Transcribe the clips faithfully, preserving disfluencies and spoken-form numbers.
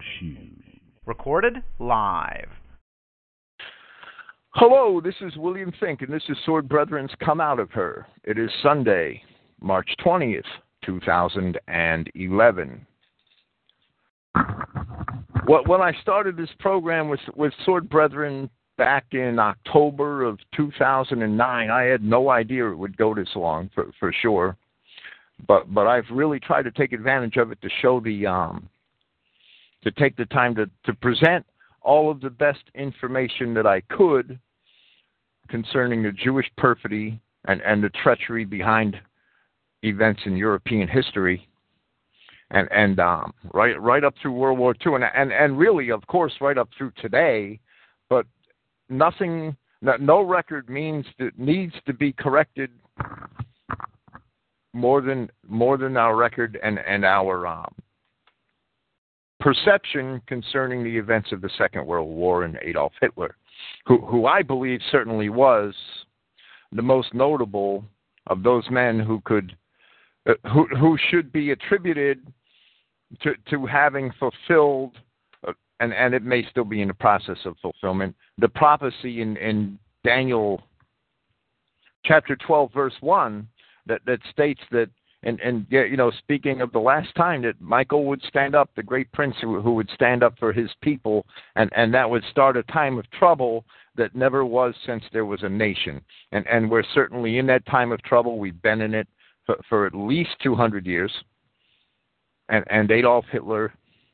Shoes. Recorded live. Hello, this is William Fink, and this is Sword Brethren's Come Out of Her. It is Sunday, March twentieth, two thousand eleven. When I started this program with, with Sword Brethren back in October of two thousand nine, I had no idea it would go this long, for, for sure. But but I've really tried to take advantage of it to show the, um, to take the time to, to present all of the best information that I could concerning the Jewish perfidy and, and the treachery behind events in European history, and and um, right right up through World War Two, and and and really, of course, right up through today. But nothing, no record means that needs to be corrected more than more than our record and and our um, perception concerning the events of the Second World War and Adolf Hitler, who, who I believe certainly was the most notable of those men who could, uh, who who should be attributed to to having fulfilled, uh, and and it may still be in the process of fulfillment, the prophecy in in Daniel chapter twelve verse one that that states that. And, and you know, speaking of the last time that Michael would stand up, the great prince who, who would stand up for his people, and, and that would start a time of trouble that never was since there was a nation. And, and we're certainly in that time of trouble. We've been in it for, for at least two hundred years. And, and Adolf Hitler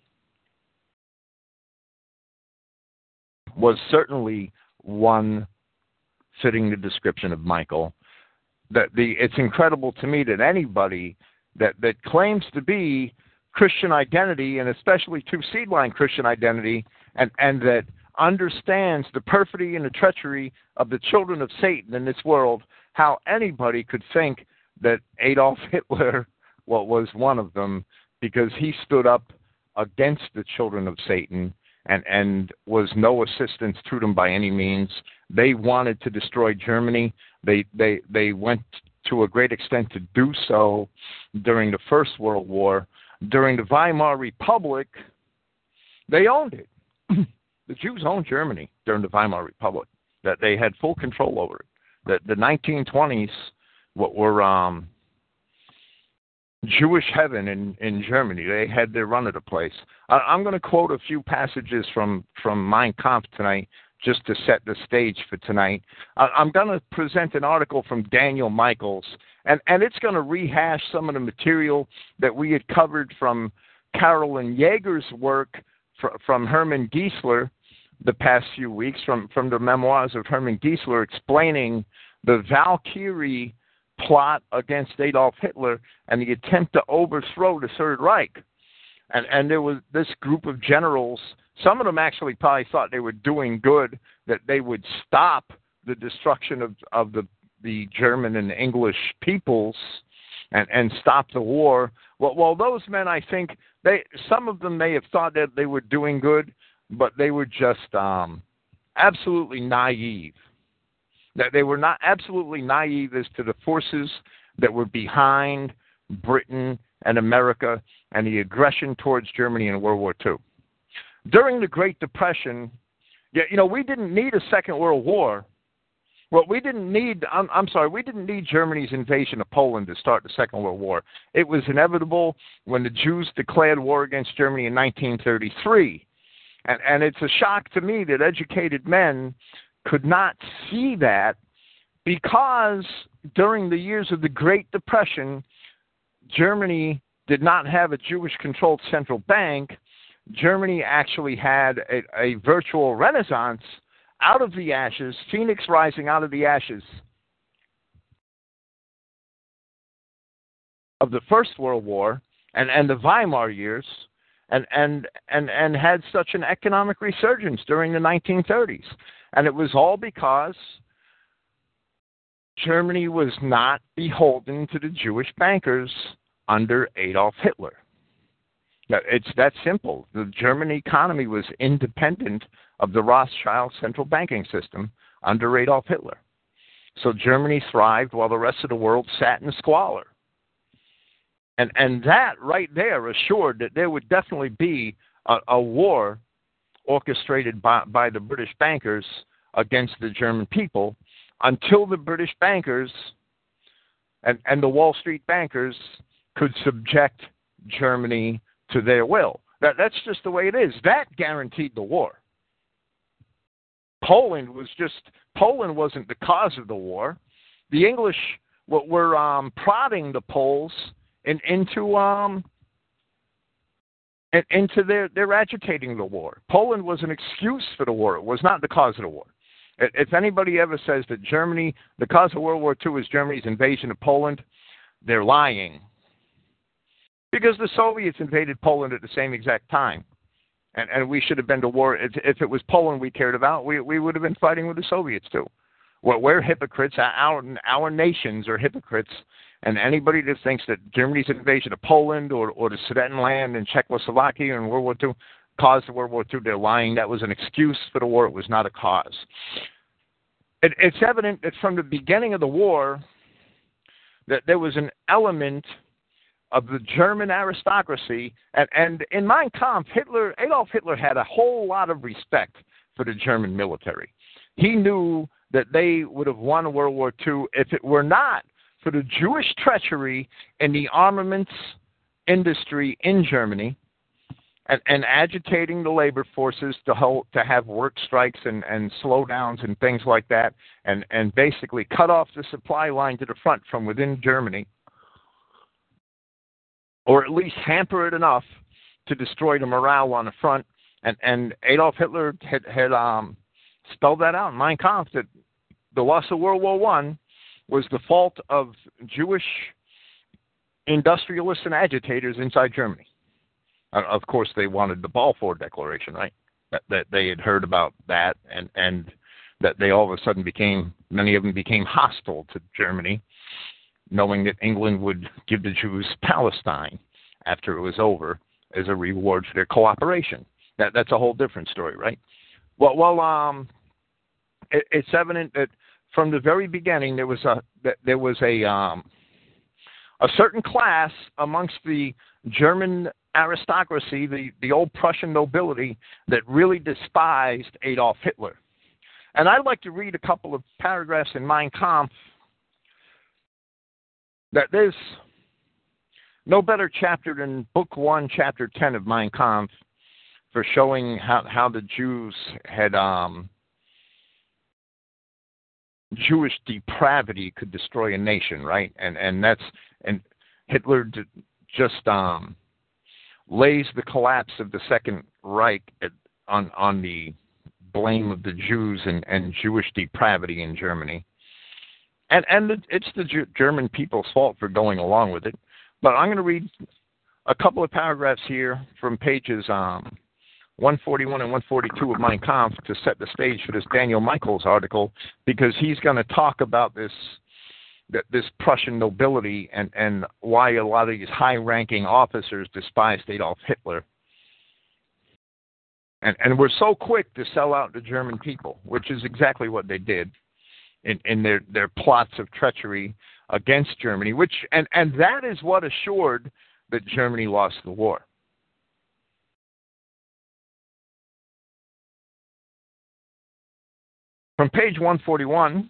was certainly one fitting the description of Michael. That the it's incredible to me that anybody that, that claims to be Christian identity, and especially two-seed line Christian identity, and, and that understands the perfidy and the treachery of the children of Satan in this world, how anybody could think that Adolf Hitler well, was one of them, because he stood up against the children of Satan and, and was no assistance to them by any means. They wanted to destroy Germany. They they they went to a great extent to do so during the First World War. During the Weimar Republic, they owned it. The Jews owned Germany during the Weimar Republic. That they had full control over it. That the nineteen twenties what were um, Jewish heaven in, in Germany. They had their run of the place. I, I'm going to quote a few passages from, from Mein Kampf tonight, just to set the stage for tonight. I'm going to present an article from Daniel Michaels, and, and it's going to rehash some of the material that we had covered from Carolyn Yeager's work fr- from Hermann Giesler the past few weeks, from, from the memoirs of Hermann Giesler explaining the Valkyrie plot against Adolf Hitler and the attempt to overthrow the Third Reich. And, and there was this group of generals. Some of them actually probably thought they were doing good, that they would stop the destruction of, of the, the German and English peoples and, and stop the war. Well, well, those men, I think, they some of them may have thought that they were doing good, but they were just um, absolutely naive. That they were not absolutely naive as to the forces that were behind Britain and America and the aggression towards Germany in World War Two. During the Great Depression, you know, we didn't need a Second World War. Well, we didn't need, I'm, I'm sorry, we didn't need Germany's invasion of Poland to start the Second World War. It was inevitable when the Jews declared war against Germany in nineteen thirty-three. And, and it's a shock to me that educated men could not see that, because during the years of the Great Depression, Germany did not have a Jewish-controlled central bank. Germany actually had a, a virtual renaissance out of the ashes, phoenix rising out of the ashes of the First World War and, and the Weimar years, and, and, and, and had such an economic resurgence during the nineteen thirties. And it was all because Germany was not beholden to the Jewish bankers under Adolf Hitler. It's that simple. The German economy was independent of the Rothschild central banking system under Adolf Hitler. So Germany thrived while the rest of the world sat in squalor. And and that right there assured that there would definitely be a, a war orchestrated by, by the British bankers against the German people until the British bankers and, and the Wall Street bankers could subject Germany to their will. That, that's just the way it is. That guaranteed the war. Poland was just, Poland wasn't the cause of the war. The English were um, prodding the Poles in, into um, in, into their, their agitating the war. Poland was an excuse for the war. It was not the cause of the war. If anybody ever says that Germany, the cause of World War Two is Germany's invasion of Poland, they're lying. Because the Soviets invaded Poland at the same exact time. And, and we should have been to war. If, if it was Poland we cared about, we, we would have been fighting with the Soviets too. Well, we're hypocrites. Our, our nations are hypocrites. And anybody that thinks that Germany's invasion of Poland or, or the Sudetenland and Czechoslovakia in World War Two caused the World War Two, they're lying. That was an excuse for the war. It was not a cause. It, it's evident that from the beginning of the war that there was an element of the German aristocracy, and, and in Mein Kampf, Hitler, Adolf Hitler had a whole lot of respect for the German military. He knew that they would have won World War Two if it were not for the Jewish treachery in the armaments industry in Germany and, and agitating the labor forces to hold, to have work strikes and, and slowdowns and things like that, and, and basically cut off the supply line to the front from within Germany, or at least hamper it enough to destroy the morale on the front. And, and Adolf Hitler had, had um, spelled that out in Mein Kampf, that the loss of World War One was the fault of Jewish industrialists and agitators inside Germany. Uh, of course, they wanted the Balfour Declaration, right? That, that they had heard about that, and, and that they all of a sudden became, many of them became hostile to Germany, knowing that England would give the Jews Palestine after it was over as a reward for their cooperation. That, that's a whole different story, right? Well, well um, it, it's evident that from the very beginning there was a that there was a um, a certain class amongst the German aristocracy, the, the old Prussian nobility, that really despised Adolf Hitler. And I'd like to read a couple of paragraphs in Mein Kampf. That there's no better chapter than Book One, Chapter Ten of Mein Kampf, for showing how, how the Jews had um, Jewish depravity could destroy a nation, right? And and that's and Hitler d- just um, lays the collapse of the Second Reich at, on on the blame of the Jews and, and Jewish depravity in Germany. And and it's the G- German people's fault for going along with it. But I'm going to read a couple of paragraphs here from pages um, one forty-one and one forty-two of Mein Kampf to set the stage for this Daniel Michaels article, because he's going to talk about this this Prussian nobility and, and why a lot of these high-ranking officers despised Adolf Hitler. And, and we're so quick to sell out the German people, which is exactly what they did in, in their, their plots of treachery against Germany, which and, and that is what assured that Germany lost the war. From page one forty-one,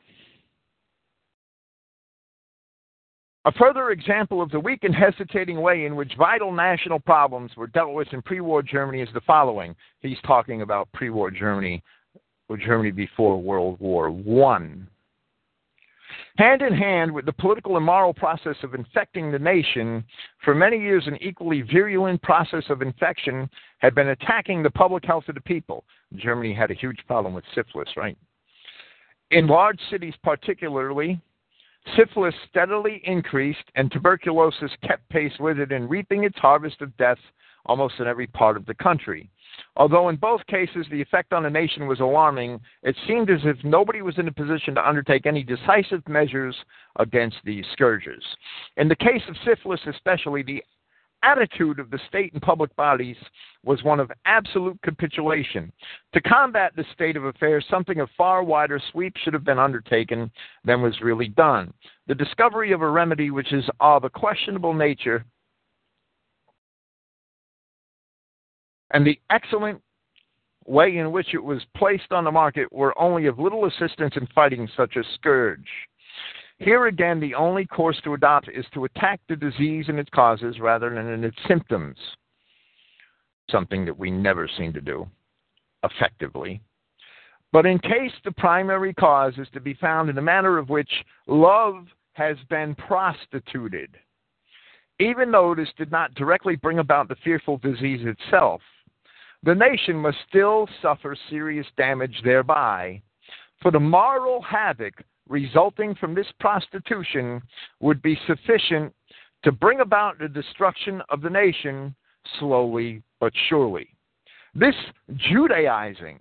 a further example of the weak and hesitating way in which vital national problems were dealt with in pre-war Germany is the following. He's talking about pre-war Germany, or Germany before World War One. Hand in hand with the political and moral process of infecting the nation, for many years an equally virulent process of infection had been attacking the public health of the people. Germany had a huge problem with syphilis, right? In large cities particularly, syphilis steadily increased and tuberculosis kept pace with it in reaping its harvest of death almost in every part of the country. Although in both cases the effect on the nation was alarming, it seemed as if nobody was in a position to undertake any decisive measures against these scourges. In the case of syphilis especially, the attitude of the state and public bodies was one of absolute capitulation. To combat this state of affairs, something of far wider sweep should have been undertaken than was really done. The discovery of a remedy which is of a questionable nature and the excellent way in which it was placed on the market were only of little assistance in fighting such a scourge. Here again, the only course to adopt is to attack the disease in its causes rather than in its symptoms, something that we never seem to do effectively. But in case the primary cause is to be found in the manner of which love has been prostituted, even though this did not directly bring about the fearful disease itself, the nation must still suffer serious damage thereby, for the moral havoc resulting from this prostitution would be sufficient to bring about the destruction of the nation slowly but surely. This Judaizing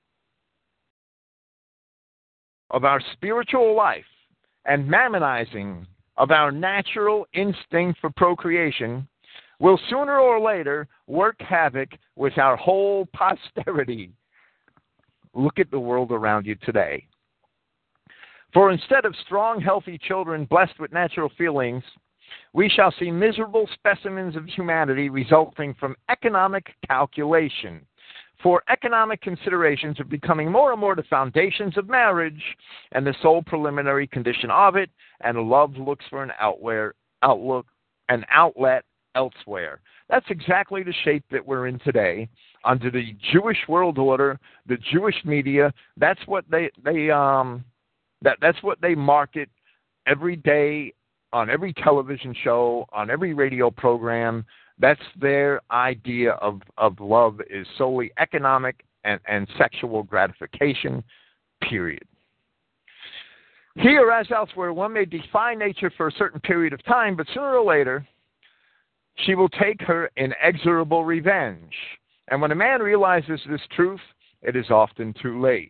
of our spiritual life and mammonizing of our natural instinct for procreation will sooner or later work havoc with our whole posterity. Look at the world around you today. For instead of strong, healthy children blessed with natural feelings, we shall see miserable specimens of humanity resulting from economic calculation. For economic considerations are becoming more and more the foundations of marriage and the sole preliminary condition of it, and love looks for an outwear, outlook, an outlet elsewhere. That's exactly the shape that we're in today under the Jewish world order, the Jewish media. That's what they they um that that's what they market every day on every television show, on every radio program. That's their idea of, of love is solely economic and, and sexual gratification, period. Here, as elsewhere, one may defy nature for a certain period of time, but sooner or later, she will take her inexorable revenge. And when a man realizes this truth, it is often too late.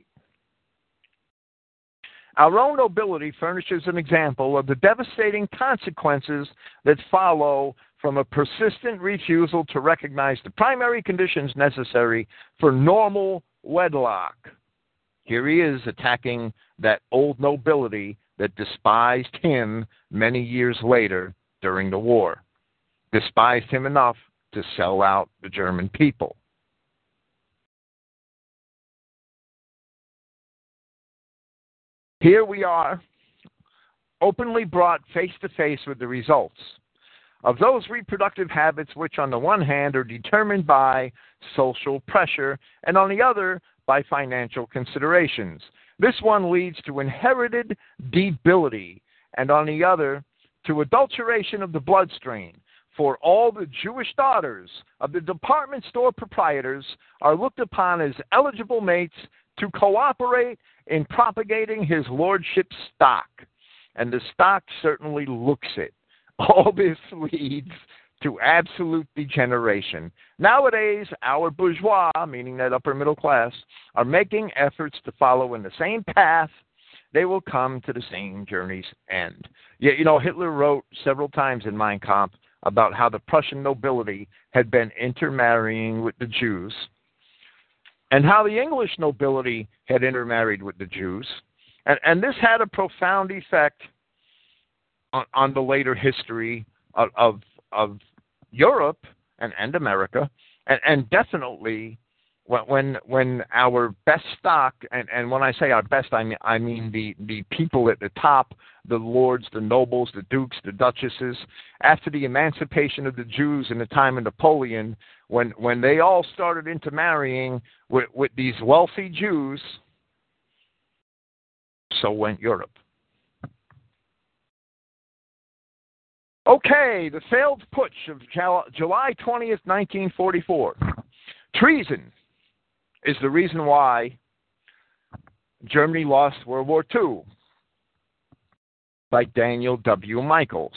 Our own nobility furnishes an example of the devastating consequences that follow from a persistent refusal to recognize the primary conditions necessary for normal wedlock. Here he is attacking that old nobility that despised him many years later during the war. Despised him enough to sell out the German people. Here we are, openly brought face to face with the results of those reproductive habits which on the one hand are determined by social pressure and on the other by financial considerations. This one leads to inherited debility and on the other to adulteration of the bloodstream. For all the Jewish daughters of the department store proprietors are looked upon as eligible mates to cooperate in propagating his lordship's stock. And the stock certainly looks it. All this leads to absolute degeneration. Nowadays, our bourgeois, meaning that upper middle class, are making efforts to follow in the same path. They will come to the same journey's end. Yet, you know, Hitler wrote several times in Mein Kampf about how the Prussian nobility had been intermarrying with the Jews, and how the English nobility had intermarried with the Jews. And, and this had a profound effect on, on the later history of, of, of Europe and, and America, and, and definitely when when our best stock, and, and when I say our best, I mean, I mean the, the people at the top, the lords, the nobles, the dukes, the duchesses, after the emancipation of the Jews in the time of Napoleon, when, when they all started intermarrying with, with these wealthy Jews, so went Europe. Okay, the failed putsch of July twentieth, nineteen forty-four. Treason is the reason why Germany lost World War Two, by Daniel W. Michaels.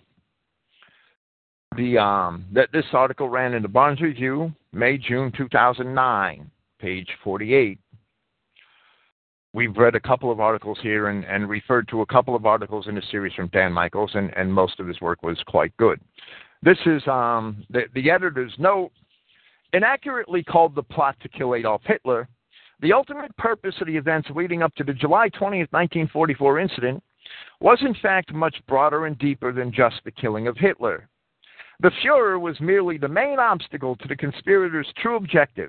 The um that this article ran in the Barnes Review, May June two thousand nine, page forty-eight. We've read a couple of articles here and, and referred to a couple of articles in the series from Dan Michaels, and, and most of his work was quite good. This is um the, the editor's note. Inaccurately called the plot to kill Adolf Hitler, the ultimate purpose of the events leading up to the July twentieth, nineteen forty-four incident was in fact much broader and deeper than just the killing of Hitler. The Fuhrer was merely the main obstacle to the conspirators' true objective,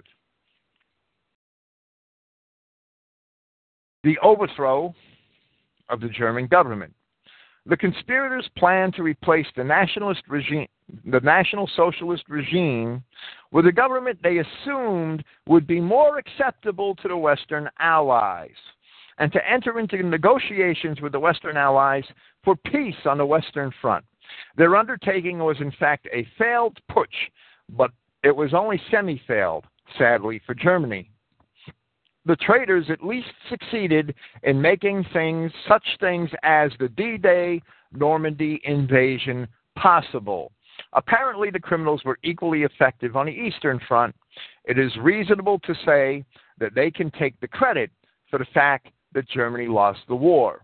the overthrow of the German government. The conspirators planned to replace the nationalist regime, the National Socialist regime, with a government they assumed would be more acceptable to the Western Allies, and to enter into negotiations with the Western Allies for peace on the Western Front. Their undertaking was in fact a failed putsch, but it was only semi-failed, sadly, for Germany. The traitors at least succeeded in making things, such things as the D-Day Normandy invasion possible. Apparently, the criminals were equally effective on the Eastern Front. It is reasonable to say that they can take the credit for the fact that Germany lost the war.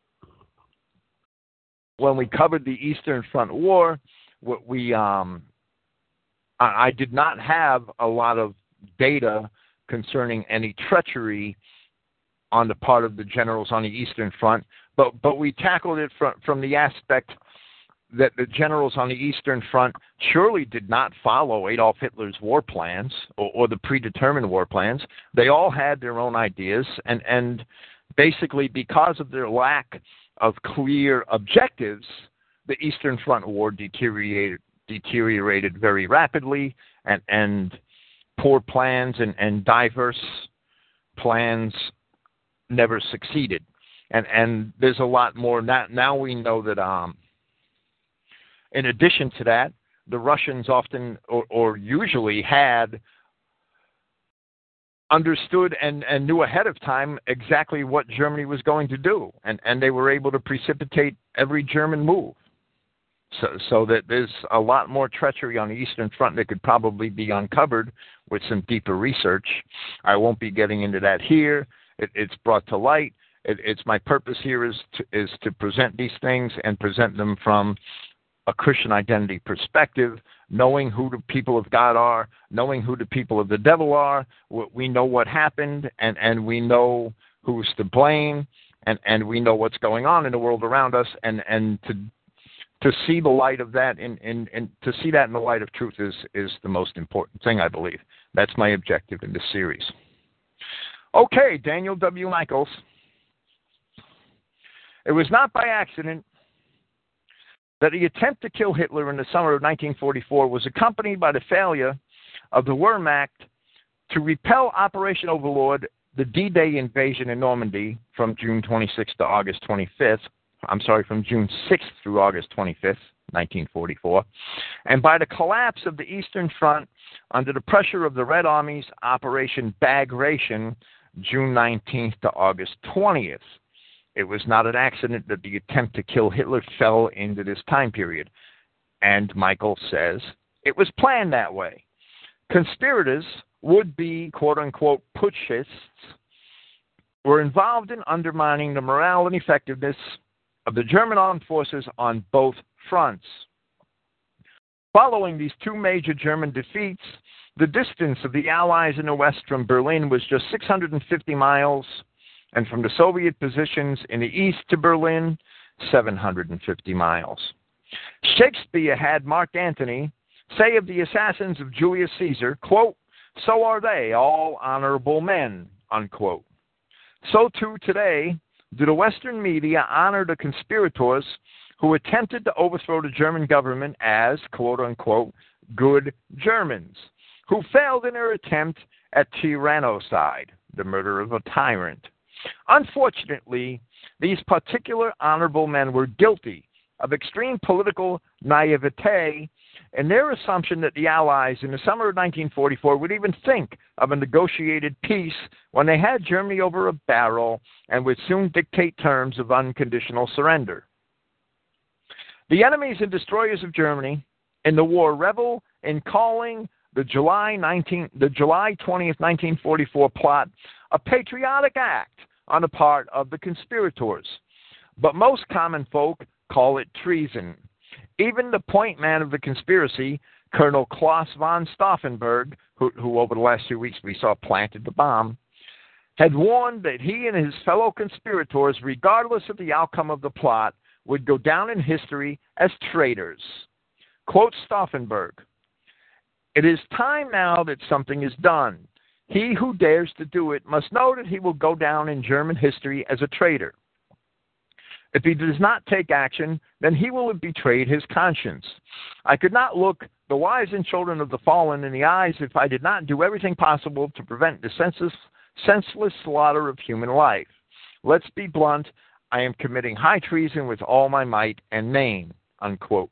When we covered the Eastern Front War, what we um, I, I did not have a lot of data concerning any treachery on the part of the generals on the Eastern Front, but but we tackled it from, from the aspect that the generals on the Eastern Front surely did not follow Adolf Hitler's war plans or, or the predetermined war plans. They all had their own ideas, and, and basically because of their lack of clear objectives, the Eastern Front War deteriorated, deteriorated very rapidly, and, and poor plans and, and diverse plans never succeeded. And and there's a lot more. Now, now we know that um, in addition to that, the Russians often or, or usually had understood and, and knew ahead of time exactly what Germany was going to do. And, and they were able to precipitate every German move. So, so that there's a lot more treachery on the Eastern Front that could probably be uncovered with some deeper research. I won't be getting into that here. It, it's brought to light. It, it's my purpose here is to, is to present these things and present them from a Christian identity perspective, knowing who the people of God are, knowing who the people of the devil are. We know what happened, and, and we know who's to blame, and, and we know what's going on in the world around us, and, and to To see the light of that, in, in, in, to see that in the light of truth is, is the most important thing, I believe. That's my objective in this series. Okay, Daniel W. Michaels. It was not by accident that the attempt to kill Hitler in the summer of nineteen forty-four was accompanied by the failure of the Wehrmacht to repel Operation Overlord, the D-Day invasion in Normandy from June twenty-sixth to August twenty-fifth. I'm sorry, from June sixth through August twenty-fifth, nineteen forty-four, and by the collapse of the Eastern Front under the pressure of the Red Army's Operation Bagration, June nineteenth to August twentieth. It was not an accident that the attempt to kill Hitler fell into this time period. And Michael says it was planned that way. Conspirators, would-be, quote-unquote, putschists, were involved in undermining the morale and effectiveness of the German armed forces on both fronts. Following these two major German defeats, the distance of the Allies in the west from Berlin was just six hundred fifty miles, and from the Soviet positions in the east to Berlin, seven hundred fifty miles. Shakespeare had Mark Antony say of the assassins of Julius Caesar, quote, "So are they, all honorable men," unquote. So too today, do the Western media honor the conspirators who attempted to overthrow the German government as, quote-unquote, good Germans, who failed in their attempt at tyrannicide, the murder of a tyrant. Unfortunately, these particular honorable men were guilty of extreme political naivete in their assumption that the Allies in the summer of nineteen forty-four would even think of a negotiated peace when they had Germany over a barrel and would soon dictate terms of unconditional surrender. The enemies and destroyers of Germany in the war revel in calling the July nineteenth, the July twentieth, nineteen forty-four plot a patriotic act on the part of the conspirators, but most common folk call it treason. Even the point man of the conspiracy, Colonel Klaus von Stauffenberg, who, who over the last few weeks we saw planted the bomb, had warned that he and his fellow conspirators, regardless of the outcome of the plot, would go down in history as traitors. Quote Stauffenberg, "It is time now that something is done. He who dares to do it must know that he will go down in German history as a traitor. If he does not take action, then he will have betrayed his conscience. I could not look the wives and children of the fallen in the eyes if I did not do everything possible to prevent the senseless, senseless slaughter of human life. Let's be blunt, I am committing high treason with all my might and main," unquote.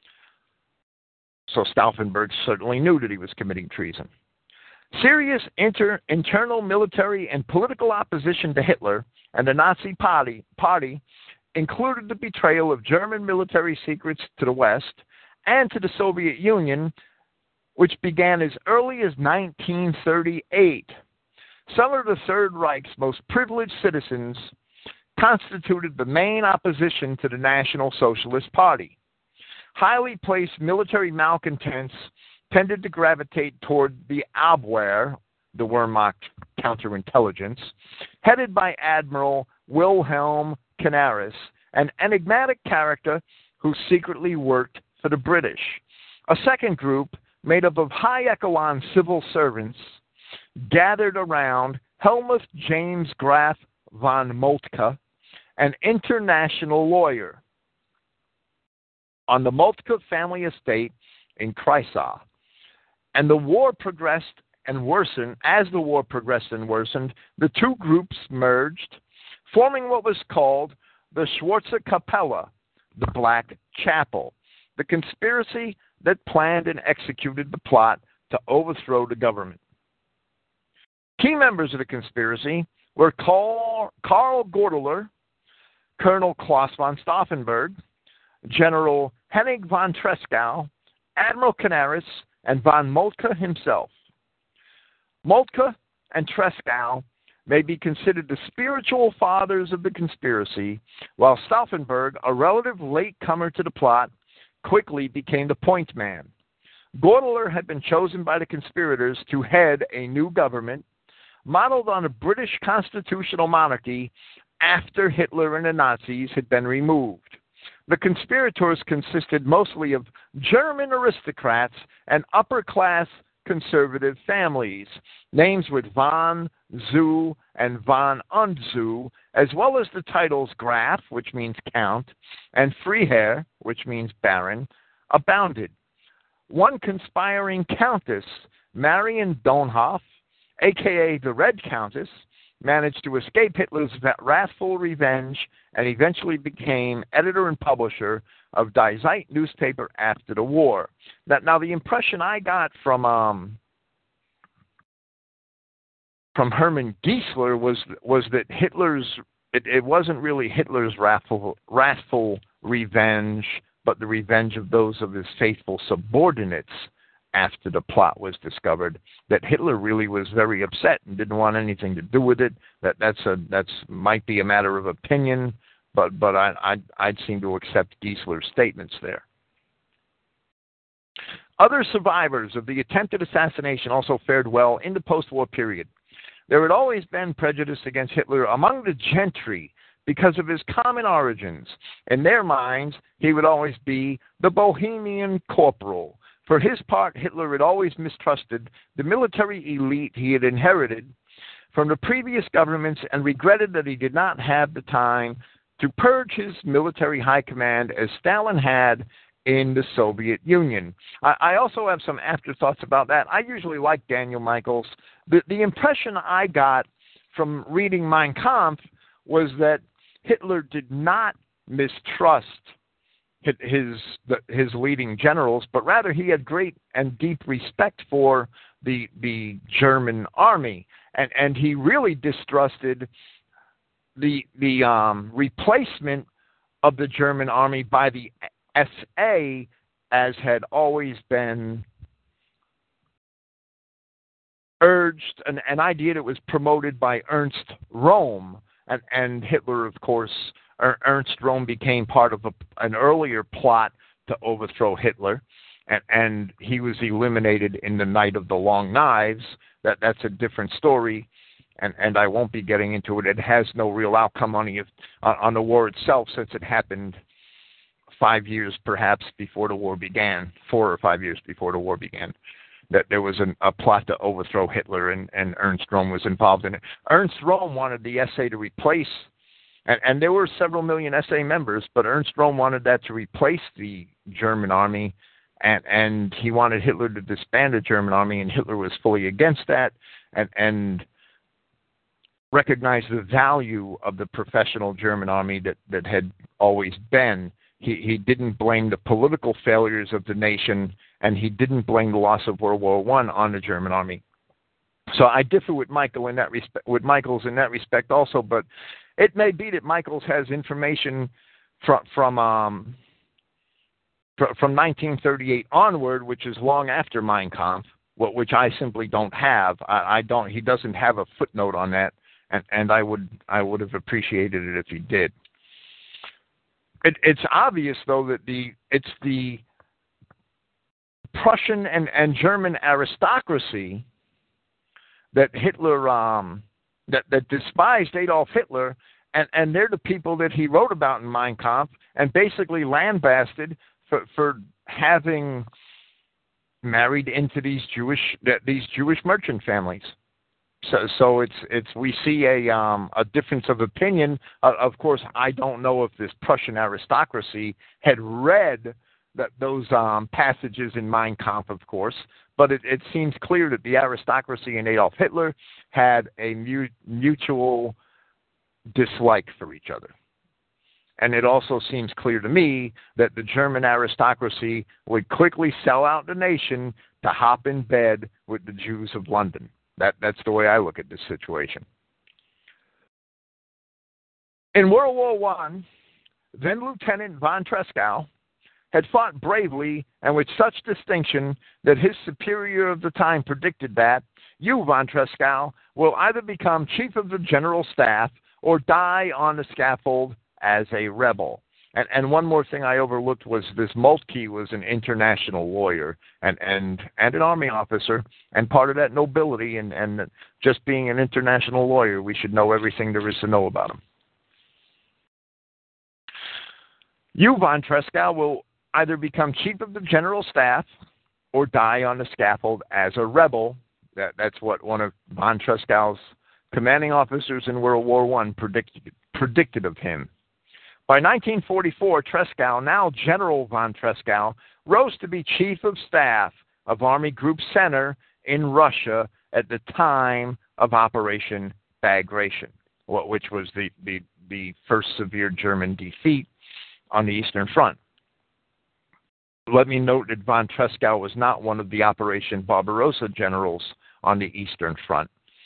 So Stauffenberg certainly knew that he was committing treason. Serious inter, internal military and political opposition to Hitler and the Nazi party, party included the betrayal of German military secrets to the West and to the Soviet Union, which began as early as nineteen thirty-eight. Some of the Third Reich's most privileged citizens constituted the main opposition to the National Socialist Party. Highly placed military malcontents tended to gravitate toward the Abwehr, the Wehrmacht counterintelligence, headed by Admiral Wilhelm Canaris, an enigmatic character who secretly worked for the British. A second group, made up of high echelon civil servants, gathered around Helmuth James Graf von Moltke, an international lawyer, on the Moltke family estate in Kreisau. And the war progressed and worsened. As the war progressed and worsened, the two groups merged, forming what was called the Schwarze Kapelle, the Black Chapel, the conspiracy that planned and executed the plot to overthrow the government. Key members of the conspiracy were Karl, Karl Gordeler, Colonel Klaus von Stauffenberg, General Henning von Tresckow, Admiral Canaris, and von Moltke himself. Moltke and Tresckow may be considered the spiritual fathers of the conspiracy, while Stauffenberg, a relative latecomer to the plot, quickly became the point man. Gordeler had been chosen by the conspirators to head a new government modeled on a British constitutional monarchy after Hitler and the Nazis had been removed. The conspirators consisted mostly of German aristocrats and upper-class conservative families, names with von Zu and von und Zu, as well as the titles Graf, which means count, and Freiherr, which means baron, abounded. One conspiring countess, Marion Donhoff, a k a the Red Countess, managed to escape Hitler's wrathful revenge and eventually became editor and publisher of Die Zeit newspaper after the war. Now, now the impression I got from um, from Hermann Giesler was was that Hitler's it, it wasn't really Hitler's wrathful wrathful revenge, but the revenge of those of his faithful subordinates after the plot was discovered, that Hitler really was very upset and didn't want anything to do with it. That that's a that's might be a matter of opinion, but but I I'd, I'd seem to accept Giesler's statements there. Other survivors of the attempted assassination also fared well in the post-war period. There had always been prejudice against Hitler among the gentry because of his common origins. In their minds, he would always be the Bohemian corporal. For his part, Hitler had always mistrusted the military elite he had inherited from the previous governments and regretted that he did not have the time to purge his military high command as Stalin had in the Soviet Union. I, I also have some afterthoughts about that. I usually like Daniel Michaels. The, the impression I got from reading Mein Kampf was that Hitler did not mistrust his his leading generals, but rather he had great and deep respect for the the German army, and and he really distrusted the the um, replacement of the German army by the S A, as had always been urged, an, an idea that was promoted by Ernst Röhm, and, and Hitler, of course. Ernst Röhm became part of a, an earlier plot to overthrow Hitler, and, and he was eliminated in the Night of the Long Knives. That that's a different story, and, and I won't be getting into it. It has no real outcome on the on the war itself, since it happened five years perhaps before the war began, four or five years before the war began, that there was an, a plot to overthrow Hitler, and, and Ernst Röhm was involved in it. Ernst Röhm wanted the S A to replace, and, and there were several million S A members, but Ernst Röhm wanted that to replace the German army, and, and he wanted Hitler to disband the German army, and Hitler was fully against that, and, and recognized the value of the professional German army that, that had always been. He, he didn't blame the political failures of the nation, and he didn't blame the loss of World War One on the German army. So I differ with Michael in that respect, with Michaels in that respect also. But it may be that Michaels has information from from um, fr- from nineteen thirty-eight onward, which is long after Mein Kampf, which I simply don't have. I, I don't. He doesn't have a footnote on that, and, and I would I would have appreciated it if he did. It, it's obvious, though, that the it's the Prussian and, and German aristocracy that Hitler um, that, that despised Adolf Hitler, and, and they're the people that he wrote about in Mein Kampf and basically lambasted for, for having married into these Jewish these Jewish merchant families. So, so it's it's we see a um, a difference of opinion. Uh, of course, I don't know if this Prussian aristocracy had read that those um, passages in Mein Kampf, of course, but it, it seems clear that the aristocracy and Adolf Hitler had a mu- mutual dislike for each other. And it also seems clear to me that the German aristocracy would quickly sell out the nation to hop in bed with the Jews of London. That, that's the way I look at this situation. In World War One, then Lieutenant von Tresckow had fought bravely and with such distinction that his superior of the time predicted that you, von Tresckow, will either become Chief of the General Staff or die on the scaffold as a rebel. And, and one more thing I overlooked was this Moltke was an international lawyer and, and, and an army officer, and part of that nobility and, and just being an international lawyer, we should know everything there is to know about him. You, von Tresckow, will either become Chief of the General Staff or die on the scaffold as a rebel. That, that's what one of von Tresckow's commanding officers in World War One predicted, predicted of him. By nineteen forty-four, Tresckow, now General von Tresckow, rose to be Chief of Staff of Army Group Center in Russia at the time of Operation Bagration, which was the, the, the first severe German defeat on the Eastern Front. Let me note that von Tresckow was not one of the Operation Barbarossa generals on the Eastern Front.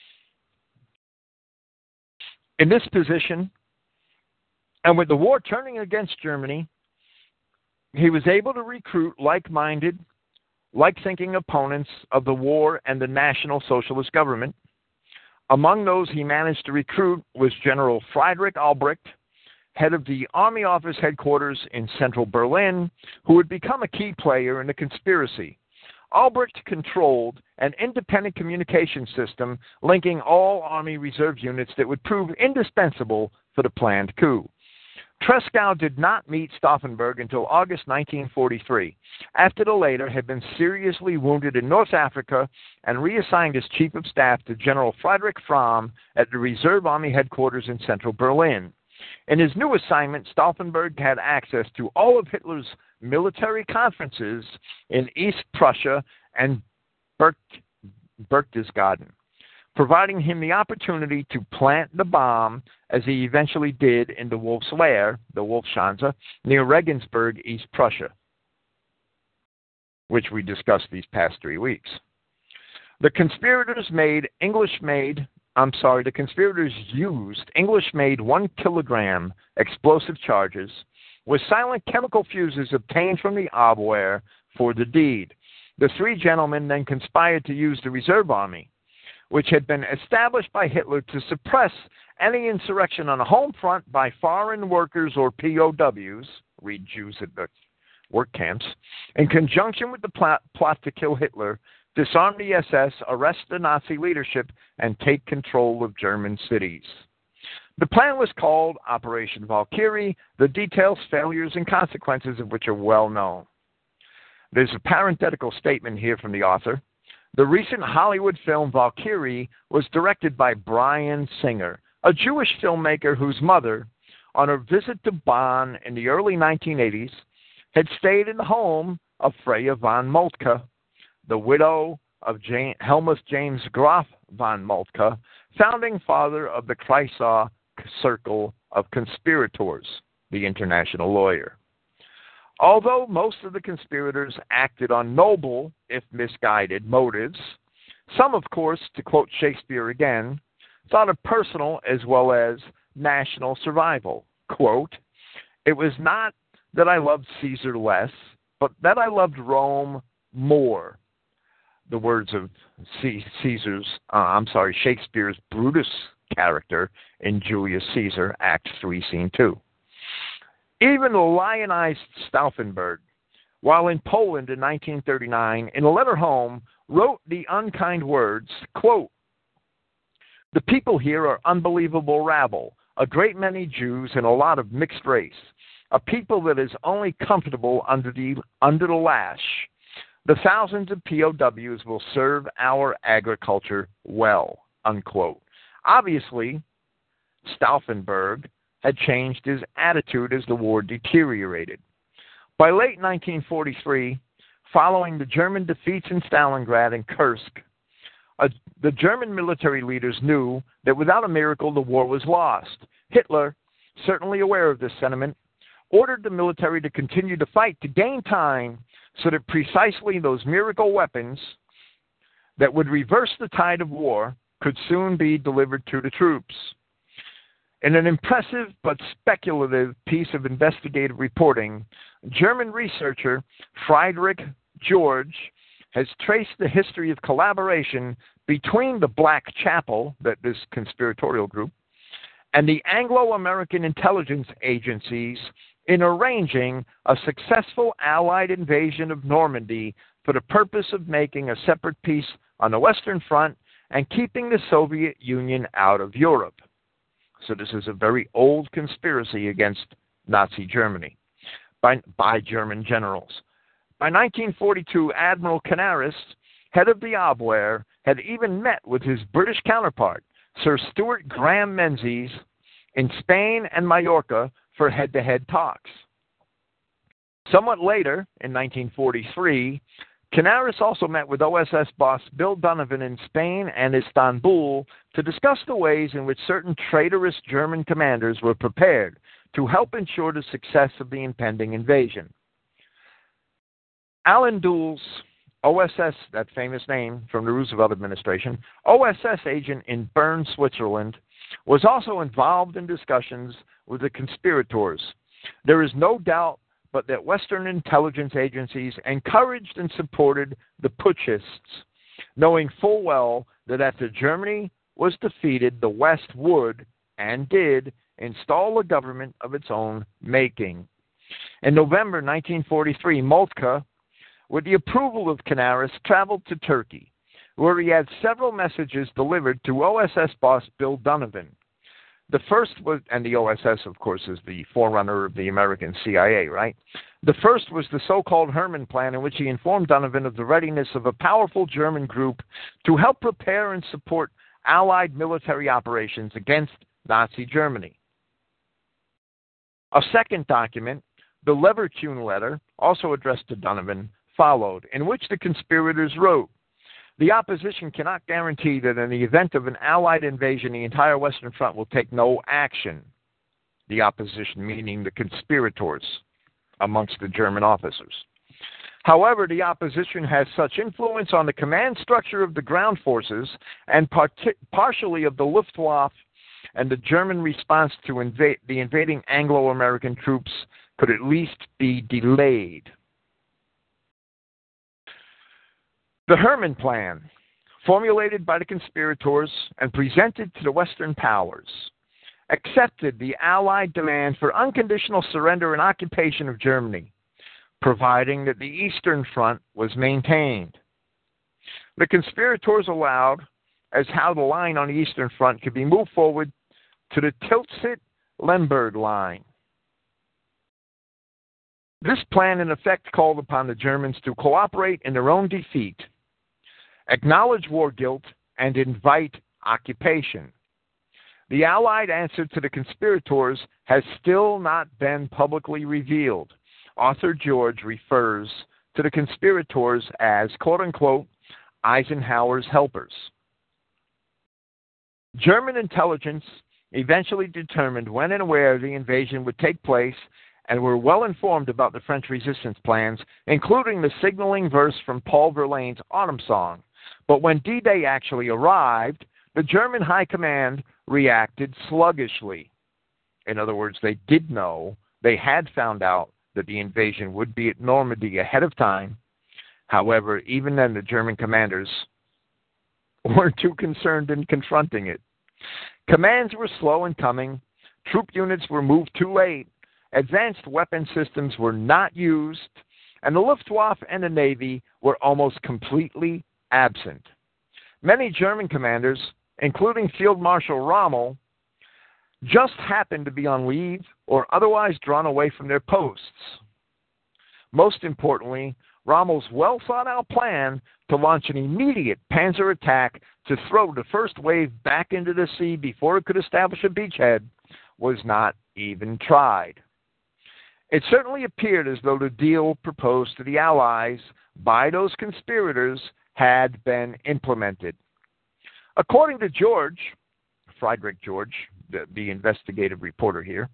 In this position, and with the war turning against Germany, he was able to recruit like-minded, like-thinking opponents of the war and the National Socialist government. Among those he managed to recruit was General Friedrich Albrecht, head of the Army Office headquarters in central Berlin, who would become a key player in the conspiracy. Albrecht controlled an independent communication system linking all Army Reserve units that would prove indispensable for the planned coup. Tresckow did not meet Stauffenberg until August nineteen forty-three, after the latter had been seriously wounded in North Africa and reassigned as Chief of Staff to General Friedrich Fromm at the Reserve Army headquarters in central Berlin. In his new assignment, Stauffenberg had access to all of Hitler's military conferences in East Prussia and Berchtesgaden, providing him the opportunity to plant the bomb, as he eventually did in the Wolf's Lair, the Wolfschanze, near Regensburg, East Prussia, which we discussed these past three weeks. The conspirators made English-made, I'm sorry, the conspirators used English-made one kilogram explosive charges with silent chemical fuses obtained from the Abwehr for the deed. The three gentlemen then conspired to use the Reserve Army, which had been established by Hitler to suppress any insurrection on the home front by foreign workers or P O Ws, read Jews at the work camps, in conjunction with the plot, plot to kill Hitler, disarm the S S, arrest the Nazi leadership, and take control of German cities. The plan was called Operation Valkyrie, the details, failures, and consequences of which are well known. There's a parenthetical statement here from the author. The recent Hollywood film Valkyrie was directed by Bryan Singer, a Jewish filmmaker whose mother, on her visit to Bonn in the early nineteen eighties, had stayed in the home of Freya von Moltke, the widow of James, Helmuth James Graf von Moltke, founding father of the Kreisau Circle of Conspirators, the international lawyer. Although most of the conspirators acted on noble, if misguided, motives, some, of course, to quote Shakespeare again, thought of personal as well as national survival. Quote, "It was not that I loved Caesar less, but that I loved Rome more." The words of Caesar's, uh, I'm sorry, Shakespeare's Brutus character in Julius Caesar, Act three, Scene two. Even the lionized Stauffenberg, while in Poland in nineteen thirty-nine, in a letter home, wrote the unkind words, quote, "The people here are unbelievable rabble, a great many Jews and a lot of mixed race, a people that is only comfortable under the, under the lash. The thousands of P O Ws will serve our agriculture well," unquote. Obviously, Stauffenberg had changed his attitude as the war deteriorated. By late nineteen forty-three, following the German defeats in Stalingrad and Kursk, uh, the German military leaders knew that without a miracle the war was lost. Hitler, certainly aware of this sentiment, ordered the military to continue to fight to gain time so that precisely those miracle weapons that would reverse the tide of war could soon be delivered to the troops. In an impressive but speculative piece of investigative reporting, German researcher Friedrich George has traced the history of collaboration between the Black Chapel, that this conspiratorial group, and the Anglo-American intelligence agencies in arranging a successful Allied invasion of Normandy for the purpose of making a separate peace on the Western Front and keeping the Soviet Union out of Europe. So this is a very old conspiracy against Nazi Germany by, by German generals. By nineteen forty-two, Admiral Canaris, head of the Abwehr, had even met with his British counterpart, Sir Stuart Graham Menzies, in Spain and Majorca for head-to-head talks. Somewhat later, in nineteen forty-three, Canaris also met with O S S boss Bill Donovan in Spain and Istanbul to discuss the ways in which certain traitorous German commanders were prepared to help ensure the success of the impending invasion. Alan Dulles, O S S, that famous name from the Roosevelt administration, O S S agent in Bern, Switzerland, was also involved in discussions with the conspirators. There is no doubt but that Western intelligence agencies encouraged and supported the putschists, knowing full well that after Germany was defeated, the West would, and did, install a government of its own making. In November nineteen forty-three, Moltke, with the approval of Canaris, traveled to Turkey, where he had several messages delivered to O S S boss Bill Donovan. The first was, and the O S S, of course, is the forerunner of the American C I A, right? The first was the so-called Herman Plan, in which he informed Donovan of the readiness of a powerful German group to help prepare and support Allied military operations against Nazi Germany. A second document, the Leverkusen letter, also addressed to Donovan, followed, in which the conspirators wrote, "The opposition cannot guarantee that in the event of an Allied invasion, the entire Western Front will take no action." The opposition meaning the conspirators amongst the German officers. However, the opposition has such influence on the command structure of the ground forces and part- partially of the Luftwaffe, and the German response to invade the invading Anglo-American troops could at least be delayed. The Herman Plan, formulated by the conspirators and presented to the Western powers, accepted the Allied demand for unconditional surrender and occupation of Germany, providing that the Eastern Front was maintained. The conspirators allowed as how the line on the Eastern Front could be moved forward to the Tilsit-Lemberg line. This plan, in effect, called upon the Germans to cooperate in their own defeat, acknowledge war guilt, and invite occupation. The Allied answer to the conspirators has still not been publicly revealed. Author George refers to the conspirators as, quote-unquote, Eisenhower's helpers. German intelligence eventually determined when and where the invasion would take place and were well informed about the French resistance plans, including the signaling verse from Paul Verlaine's Autumn Song. But when D-Day actually arrived, the German High Command reacted sluggishly. In other words, they did know, they had found out that the invasion would be at Normandy ahead of time. However, even then, the German commanders weren't too concerned in confronting it. Commands were slow in coming. Troop units were moved too late. Advanced weapon systems were not used, and the Luftwaffe and the Navy were almost completely absent. Many German commanders, including Field Marshal Rommel, just happened to be on leave or otherwise drawn away from their posts. Most importantly, Rommel's well-thought-out plan to launch an immediate panzer attack to throw the first wave back into the sea before it could establish a beachhead was not even tried. It certainly appeared as though the deal proposed to the Allies by those conspirators had been implemented. According to George, Friedrich George, the, the investigative reporter here,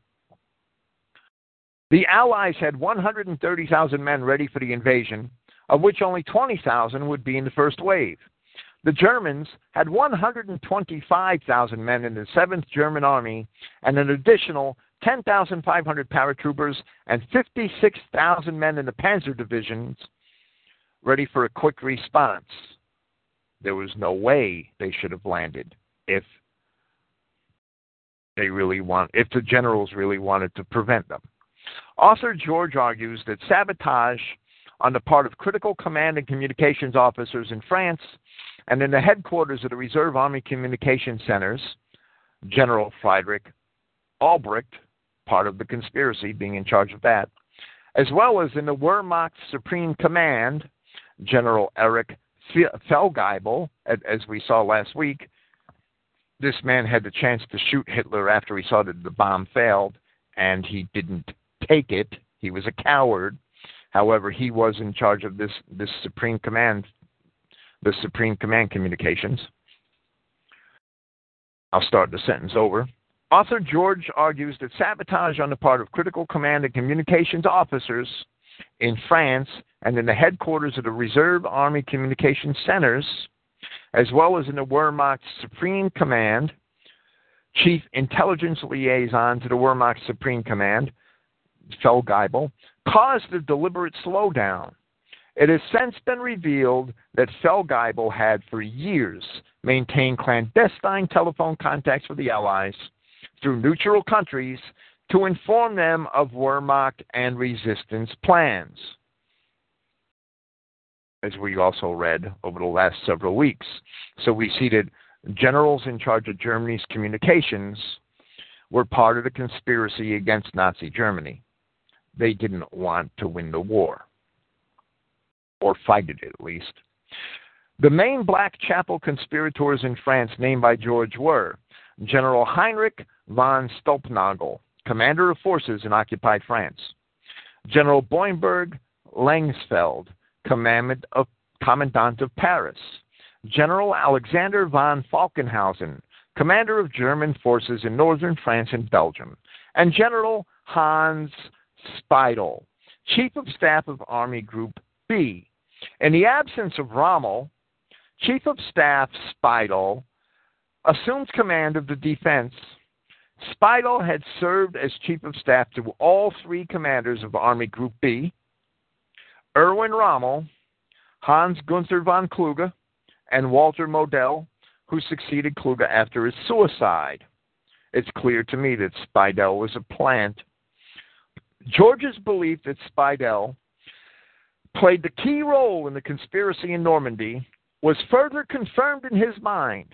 the Allies had one hundred thirty thousand men ready for the invasion, of which only twenty thousand would be in the first wave. The Germans had one hundred twenty-five thousand men in the seventh German Army and an additional ten thousand five hundred paratroopers and fifty-six thousand men in the Panzer divisions ready for a quick response. There was no way they should have landed if they really want, if the generals really wanted to prevent them. Author George argues that sabotage on the part of critical command and communications officers in France and in the headquarters of the Reserve Army Communication Centers, General Friedrich Albrecht, part of the conspiracy, being in charge of that, as well as in the Wehrmacht Supreme Command, General Erich Feldgeibel, as we saw last week. This man had the chance to shoot Hitler after he saw that the bomb failed, and he didn't take it. He was a coward. However, he was in charge of this, this Supreme Command, the Supreme Command Communications. I'll start the sentence over. Author George argues that sabotage on the part of critical command and communications officers in France and in the headquarters of the Reserve Army Communication Centers, as well as in the Wehrmacht Supreme Command, Chief Intelligence Liaison to the Wehrmacht Supreme Command, Feldgeibel, caused the deliberate slowdown. It has since been revealed that Feldgeibel had for years maintained clandestine telephone contacts with the Allies through neutral countries to inform them of Wehrmacht and resistance plans, as we also read over the last several weeks. So we see that generals in charge of Germany's communications were part of the conspiracy against Nazi Germany. They didn't want to win the war, or fight it at least. The main Black Chapel conspirators in France named by George were General Heinrich von Stolpnagel, commander of forces in occupied France; General Boimberg Langsfeld, commandant of, commandant of Paris; General Alexander von Falkenhausen, commander of German forces in northern France and Belgium; and General Hans Speidel, chief of staff of Army Group B. In the absence of Rommel, Chief of Staff Speidel assumed command of the defense. Speidel had served as Chief of Staff to all three commanders of Army Group B, Erwin Rommel, Hans Gunther von Kluge, and Walter Model, who succeeded Kluge after his suicide. It's clear to me that Speidel was a plant. George's belief that Speidel played the key role in the conspiracy in Normandy was further confirmed in his mind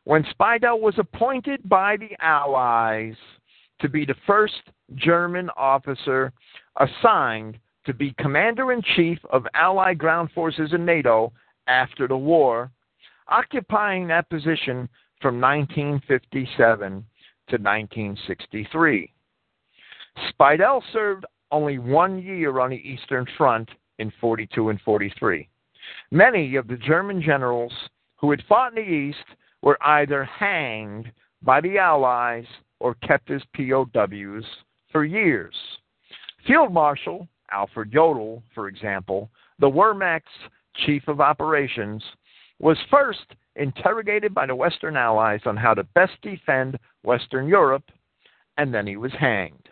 when Speidel was appointed by the Allies to be the first German officer assigned to be Commander-in-Chief of Allied ground forces in NATO after the war, occupying that position from nineteen fifty-seven to nineteen sixty-three. Speidel served only one year on the Eastern Front in forty-two and forty-three. Many of the German generals who had fought in the East were either hanged by the Allies or kept as P O Ws for years. Field Marshal Alfred Jodl, for example, the Wehrmacht's chief of operations, was first interrogated by the Western Allies on how to best defend Western Europe, and then he was hanged.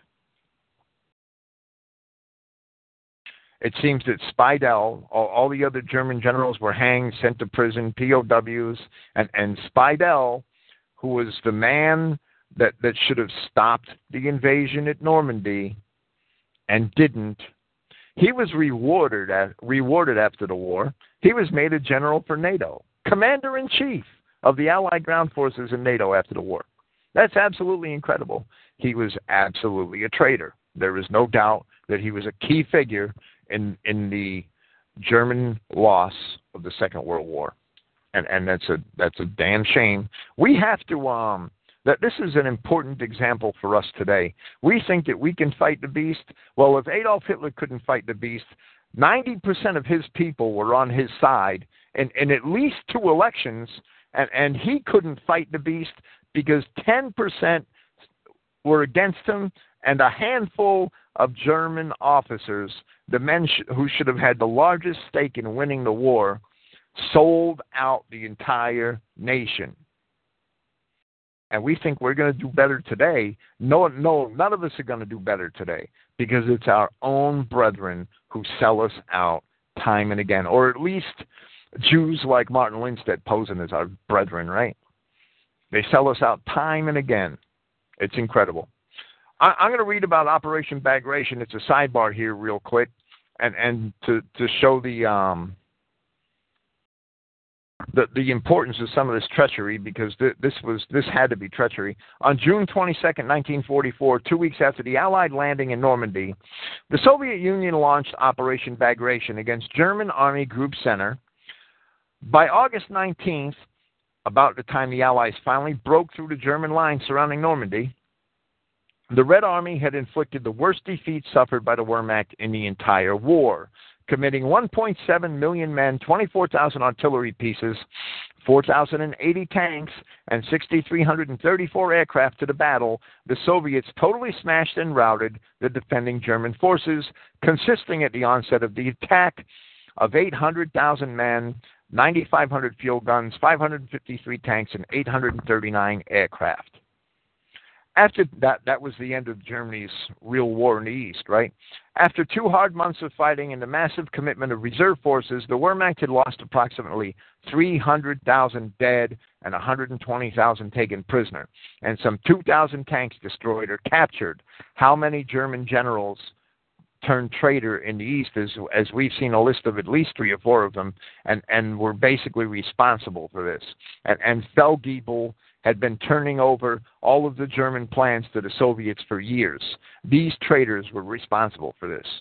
It seems that Speidel, all, all the other German generals were hanged, sent to prison, P O Ws, and, and Speidel, who was the man that, that should have stopped the invasion at Normandy and didn't, he was rewarded, at, rewarded after the war. He was made a general for NATO, Commander-in-Chief of the Allied ground forces in NATO after the war. That's absolutely incredible. He was absolutely a traitor. There is no doubt that he was a key figure in in the German loss of the Second World War, and and that's a that's a damn shame. We have to um that this is an important example for us today. We think that we can fight the beast. Well, if Adolf Hitler couldn't fight the beast, ninety percent of his people were on his side in, in at least two elections, and, and he couldn't fight the beast because ten percent were against him, and a handful of German officers, the men sh- who should have had the largest stake in winning the war, sold out the entire nation. And we think we're going to do better today. No, no, none of us are going to do better today because it's our own brethren who sell us out time and again, or at least Jews like Martin Lindstedt posing as our brethren, right? They sell us out time and again. It's incredible. I, I'm going to read about Operation Bagration. It's a sidebar here real quick, and, and to, to show the... Um, The, the importance of some of this treachery, because th- this was this had to be treachery. On June twenty-second, nineteen forty-four, two weeks after the Allied landing in Normandy, the Soviet Union launched Operation Bagration against German Army Group Center. By August nineteenth, about the time the Allies finally broke through the German lines surrounding Normandy, the Red Army had inflicted the worst defeat suffered by the Wehrmacht in the entire war, committing one point seven million men, twenty-four thousand artillery pieces, four thousand eighty tanks, and six thousand three hundred thirty-four aircraft to the battle. The Soviets totally smashed and routed the defending German forces, consisting at the onset of the attack of eight hundred thousand men, nine thousand five hundred field guns, five hundred fifty-three tanks, and eight hundred thirty-nine aircraft. After that, that was the end of Germany's real war in the East, right? After two hard months of fighting and the massive commitment of reserve forces, the Wehrmacht had lost approximately three hundred thousand dead and one hundred twenty thousand taken prisoner, and some two thousand tanks destroyed or captured. How many German generals turned traitor in the East, as, as we've seen a list of at least three or four of them, and, and were basically responsible for this. And, and Feldgiebel had been turning over all of the German plans to the Soviets for years. These traitors were responsible for this.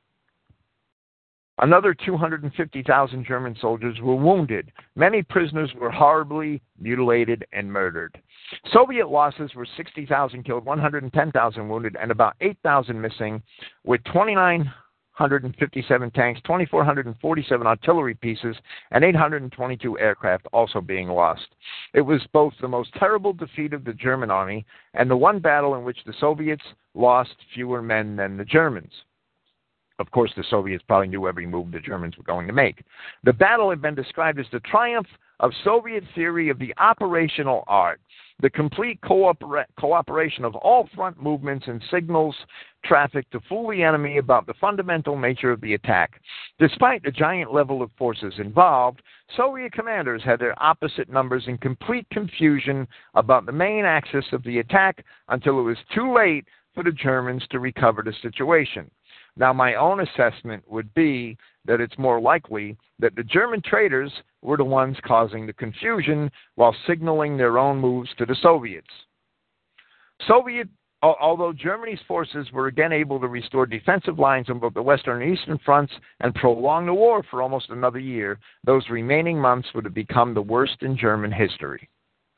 Another two hundred fifty thousand German soldiers were wounded. Many prisoners were horribly mutilated and murdered. Soviet losses were sixty thousand killed, one hundred ten thousand wounded, and about eight thousand missing, with twenty-nine hundred fifty-seven tanks, two thousand four hundred forty-seven artillery pieces, and eight hundred twenty-two aircraft also being lost. It was both the most terrible defeat of the German army and the one battle in which the Soviets lost fewer men than the Germans. Of course, the Soviets probably knew every move the Germans were going to make. The battle had been described as the triumph of Soviet theory of the operational art, the complete coopera- cooperation of all front movements and signals traffic to fool the enemy about the fundamental nature of the attack. Despite the giant level of forces involved, Soviet commanders had their opposite numbers in complete confusion about the main axis of the attack until it was too late for the Germans to recover the situation. Now, my own assessment would be that it's more likely that the German traitors were the ones causing the confusion while signaling their own moves to the Soviets. Soviet, although Germany's forces were again able to restore defensive lines on both the Western and Eastern fronts and prolong the war for almost another year, those remaining months would have become the worst in German history.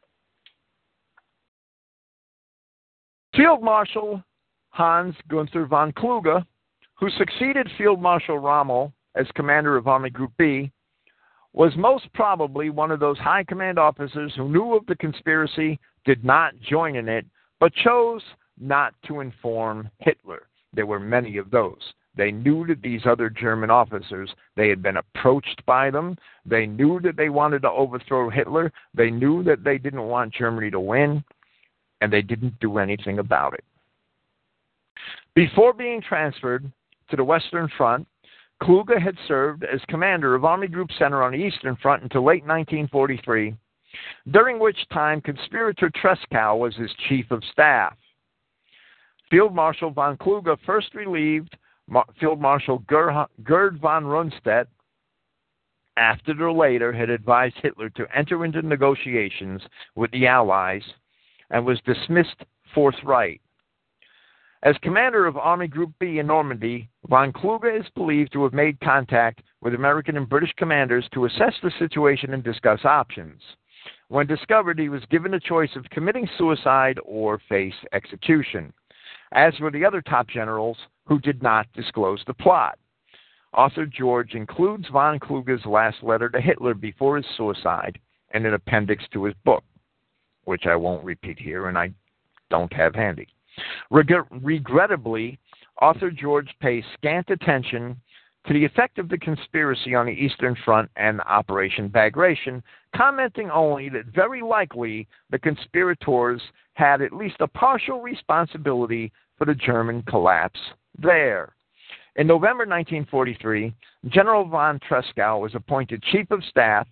Field Marshal Hans Gunther von Kluge, who succeeded Field Marshal Rommel as commander of Army Group B, was most probably one of those high command officers who knew of the conspiracy, did not join in it, but chose not to inform Hitler. There were many of those. They knew that these other German officers, they had been approached by them. They knew that they wanted to overthrow Hitler. They knew that they didn't want Germany to win, and they didn't do anything about it. Before being transferred to the Western Front, Kluge had served as commander of Army Group Center on the Eastern Front until late nineteen forty-three, during which time conspirator Tresckow was his chief of staff. Field Marshal von Kluge first relieved Mar- Field Marshal Ger- Gerd von Rundstedt after the latter had advised Hitler to enter into negotiations with the Allies and was dismissed forthright. As commander of Army Group B in Normandy, von Kluge is believed to have made contact with American and British commanders to assess the situation and discuss options. When discovered, he was given the choice of committing suicide or face execution, as were the other top generals who did not disclose the plot. Author George includes von Kluge's last letter to Hitler before his suicide in an appendix to his book, which I won't repeat here and I don't have handy. Reg- regrettably, author George pays scant attention to the effect of the conspiracy on the Eastern Front and Operation Bagration, commenting only that very likely the conspirators had at least a partial responsibility for the German collapse there. In November nineteen forty-three, General von Tresckow was appointed Chief of Staff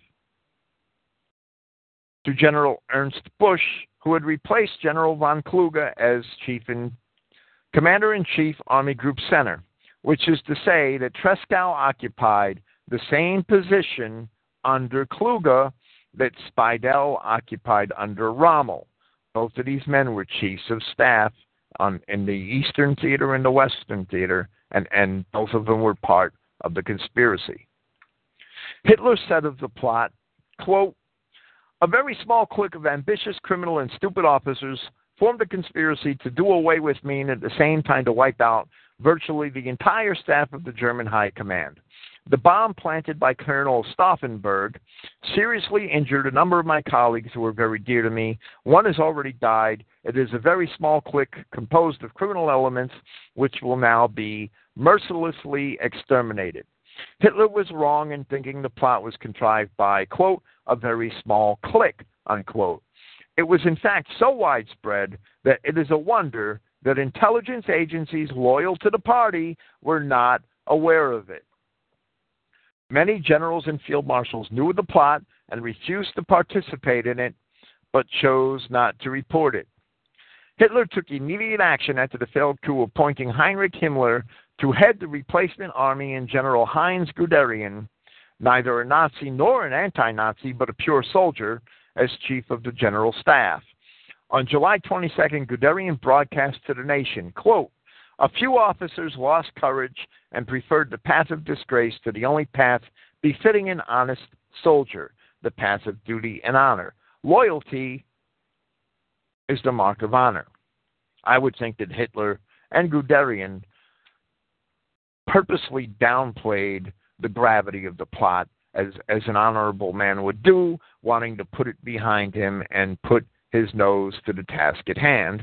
to General Ernst Busch, who had replaced General von Kluge as Chief in Commander-in-Chief Army Group Center, which is to say that Tresckow occupied the same position under Kluge that Speidel occupied under Rommel. Both of these men were chiefs of staff on, in the Eastern Theater and the Western Theater, and, and both of them were part of the conspiracy. Hitler said of the plot, quote, "A very small clique of ambitious, criminal, and stupid officers formed a conspiracy to do away with me and at the same time to wipe out virtually the entire staff of the German High Command. The bomb planted by Colonel Stauffenberg seriously injured a number of my colleagues who were very dear to me. One has already died. It is a very small clique composed of criminal elements which will now be mercilessly exterminated." Hitler was wrong in thinking the plot was contrived by, quote, "a very small clique," unquote. It was in fact so widespread that it is a wonder that intelligence agencies loyal to the party were not aware of it. Many generals and field marshals knew of the plot and refused to participate in it, but chose not to report it. Hitler took immediate action after the failed coup, appointing Heinrich Himmler to head the replacement army and General Heinz Guderian, neither a Nazi nor an anti-Nazi, but a pure soldier, as chief of the general staff. On July twenty-second, Guderian broadcast to the nation, quote, "A few officers lost courage and preferred the path of disgrace to the only path befitting an honest soldier, the path of duty and honor. Loyalty is the mark of honor." I would think that Hitler and Guderian purposely downplayed the gravity of the plot, as, as an honorable man would do, wanting to put it behind him and put his nose to the task at hand,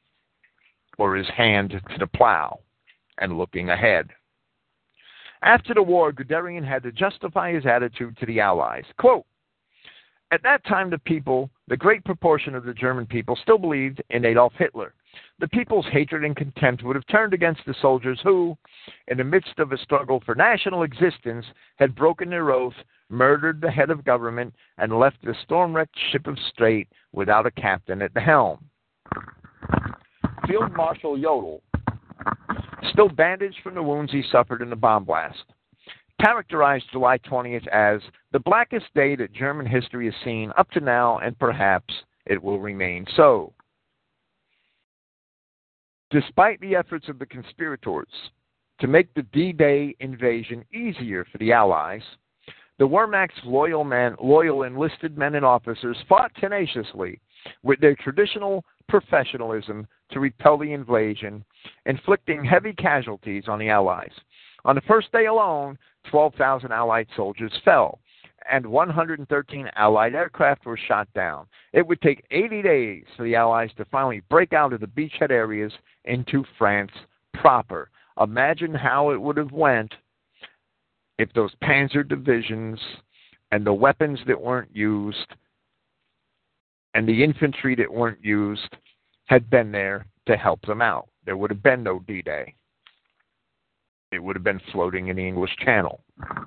or his hand to the plow, and looking ahead. After the war, Guderian had to justify his attitude to the Allies. Quote, "At that time, the people, the great proportion of the German people, still believed in Adolf Hitler. The people's hatred and contempt would have turned against the soldiers who, in the midst of a struggle for national existence, had broken their oath, murdered the head of government, and left the storm-wrecked ship of state without a captain at the helm." Field Marshal Jodl. still bandaged from the wounds he suffered in the bomb blast, characterized July twentieth as the blackest day that German history has seen up to now, and perhaps it will remain so. Despite the efforts of the conspirators to make the D-Day invasion easier for the Allies, the Wehrmacht's loyal men, loyal enlisted men and officers fought tenaciously with their traditional professionalism to repel the invasion, inflicting heavy casualties on the Allies. On the first day alone, twelve thousand Allied soldiers fell, and one hundred thirteen Allied aircraft were shot down. It would take eighty days for the Allies to finally break out of the beachhead areas into France proper. Imagine how it would have went if those panzer divisions and the weapons that weren't used and the infantry that weren't used had been there to help them out. There would have been no D-Day. It would have been floating in the English Channel.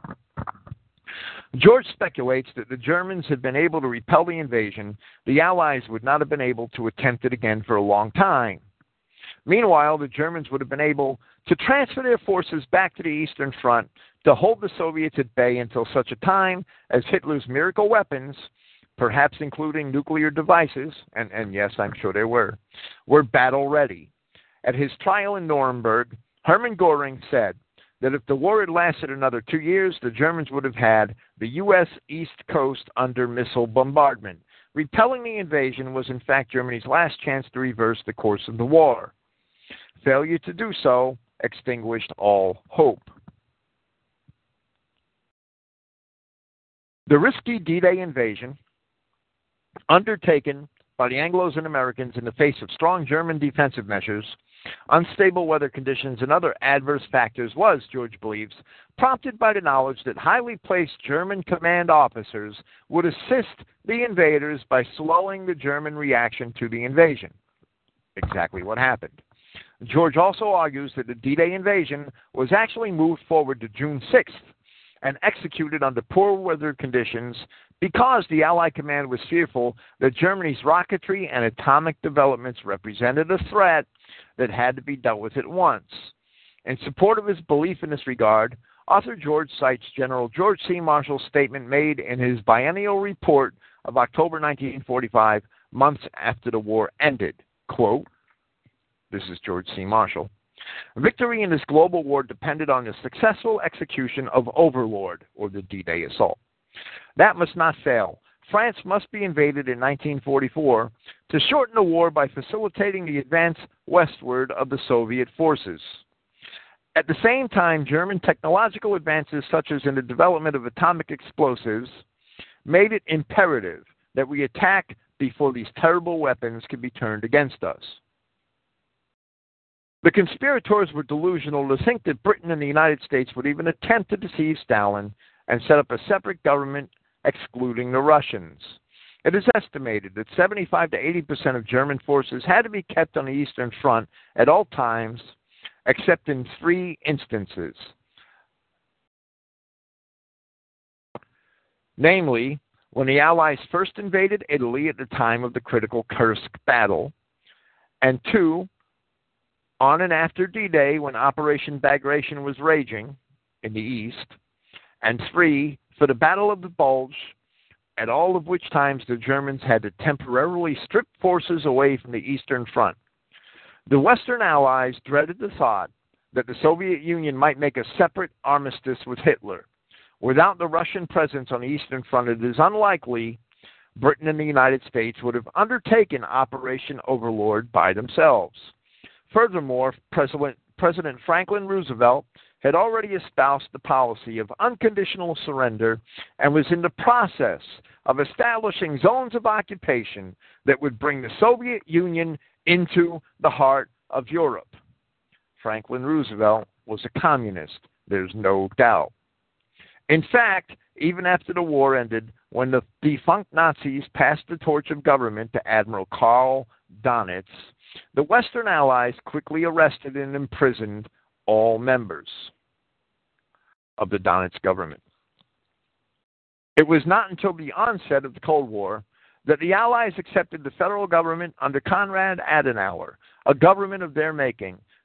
George speculates that the Germans had been able to repel the invasion. The Allies would not have been able to attempt it again for a long time. Meanwhile, the Germans would have been able to transfer their forces back to the Eastern Front to hold the Soviets at bay until such a time as Hitler's miracle weapons, perhaps including nuclear devices, and, and yes, I'm sure there were, were battle-ready. At his trial in Nuremberg, Hermann Göring said that if the war had lasted another two years, the Germans would have had the U S East Coast under missile bombardment. Repelling the invasion was in fact Germany's last chance to reverse the course of the war. Failure to do so extinguished all hope. The risky D-Day invasion, undertaken by the Anglos and Americans in the face of strong German defensive measures, unstable weather conditions, and other adverse factors, was, George believes, prompted by the knowledge that highly placed German command officers would assist the invaders by slowing the German reaction to the invasion. Exactly what happened. George also argues that the D-Day invasion was actually moved forward to June sixth and executed under poor weather conditions because the Allied command was fearful that Germany's rocketry and atomic developments represented a threat that had to be dealt with at once. In support of his belief in this regard, author George cites General George C. Marshall's statement made in his biennial report of October nineteen forty-five, months after the war ended. Quote, this is George C. Marshall. Victory in this global war depended on the successful execution of Overlord, or the D-Day assault. That must not fail. France must be invaded in nineteen forty-four to shorten the war by facilitating the advance westward of the Soviet forces. At the same time, German technological advances, such as in the development of atomic explosives, made it imperative that we attack before these terrible weapons could be turned against us. The conspirators were delusional to think that Britain and the United States would even attempt to deceive Stalin and set up a separate government excluding the Russians. It is estimated that seventy-five to eighty percent of German forces had to be kept on the Eastern Front at all times, except in three instances. Namely, when the Allies first invaded Italy at the time of the critical Kursk battle, and two, on and after D-Day when Operation Bagration was raging in the East, and three, for the Battle of the Bulge, at all of which times the Germans had to temporarily strip forces away from the Eastern Front. The Western Allies dreaded the thought that the Soviet Union might make a separate armistice with Hitler. Without the Russian presence on the Eastern Front, it is unlikely Britain and the United States would have undertaken Operation Overlord by themselves. Furthermore, President, President Franklin Roosevelt had already espoused the policy of unconditional surrender and was in the process of establishing zones of occupation that would bring the Soviet Union into the heart of Europe. Franklin Roosevelt was a communist, there's no doubt. In fact, even after the war ended, when the defunct Nazis passed the torch of government to Admiral Karl Donitz, the Western Allies quickly arrested and imprisoned all members of the Donitz government. It was not until the onset of the Cold War that the Allies accepted the federal government under Konrad Adenauer, a government of their making,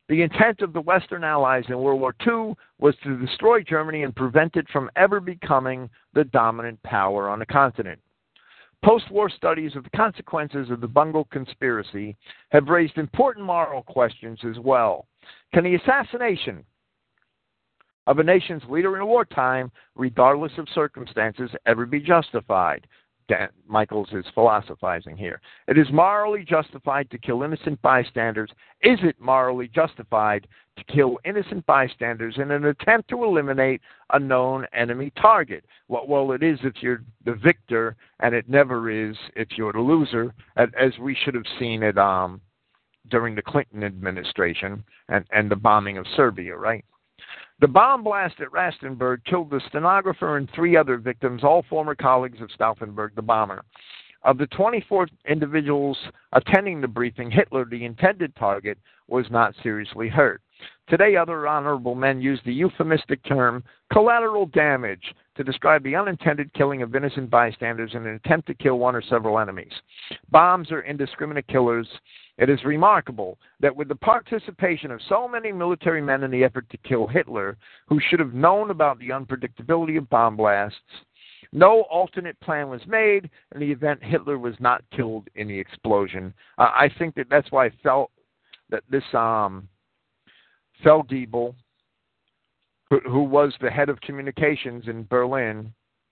The intent of the Western Allies in World War Two was to destroy Germany and prevent it from ever becoming the dominant power on the continent. Post-war studies of the consequences of the Bungle conspiracy have raised important moral questions as well. Can the assassination of a nation's leader in wartime, regardless of circumstances, ever be justified? Dan Michaels is philosophizing here. It is morally justified to kill innocent bystanders. Is it morally justified to kill innocent bystanders in an attempt to eliminate a known enemy target? Well, well, it is if you're the victor, and it never is if you're the loser, as we should have seen it um, during the Clinton administration and, and the bombing of Serbia, right? The bomb blast at Rastenburg killed the stenographer and three other victims, all former colleagues of Stauffenberg, the bomber. Of the twenty-four individuals attending the briefing, Hitler, the intended target, was not seriously hurt. Today, other honorable men use the euphemistic term collateral damage to describe the unintended killing of innocent bystanders in an attempt to kill one or several enemies. Bombs are indiscriminate killers. It is remarkable that with the participation of so many military men in the effort to kill Hitler, who should have known about the unpredictability of bomb blasts, no alternate plan was made. In the event, Hitler was not killed in the explosion. Uh, I think that that's why I felt that this um, Feldgiebel, who, who was the head of communications in Berlin,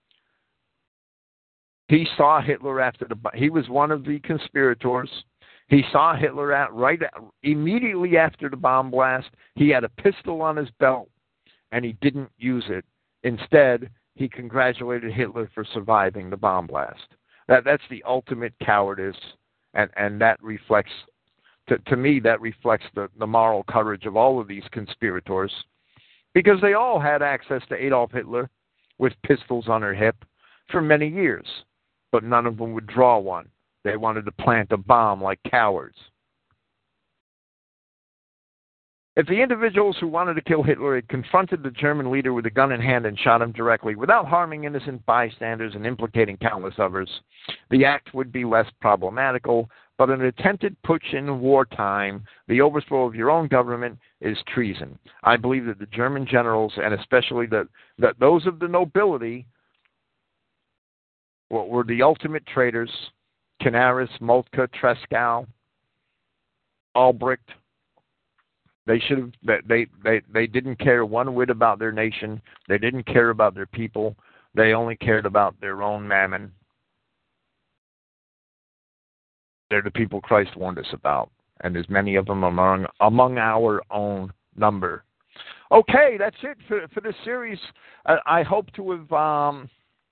he saw Hitler after the. He was one of the conspirators. He saw Hitler out right immediately after the bomb blast. He had a pistol on his belt, and he didn't use it. Instead, he congratulated Hitler for surviving the bomb blast. That that's the ultimate cowardice, and, and that reflects, to, to me, that reflects the, the moral courage of all of these conspirators, because they all had access to Adolf Hitler with pistols on their hip for many years, but none of them would draw one. They wanted to plant a bomb like cowards. If the individuals who wanted to kill Hitler had confronted the German leader with a gun in hand and shot him directly without harming innocent bystanders and implicating countless others, the act would be less problematical, but an attempted putsch in wartime, the overthrow of your own government, is treason. I believe that the German generals, and especially the, that those of the nobility, were the ultimate traitors. Canaris, Moltke, Tresckow, Albrecht. They should have. They, they they didn't care one whit about their nation. They didn't care about their people. They only cared about their own mammon. They're the people Christ warned us about, and there's many of them among among our own number. Okay, that's it for for this series. I, I hope to have. Um,